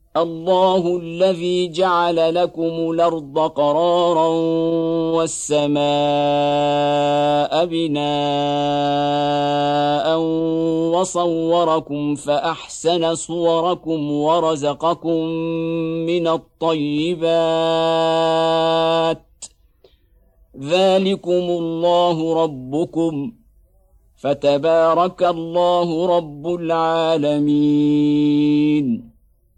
الله الذي جعل لكم الأرض قرارا والسماء بناء وصوركم فأحسن صوركم ورزقكم من الطيبات ذلكم الله ربكم فتبارك الله رب العالمين.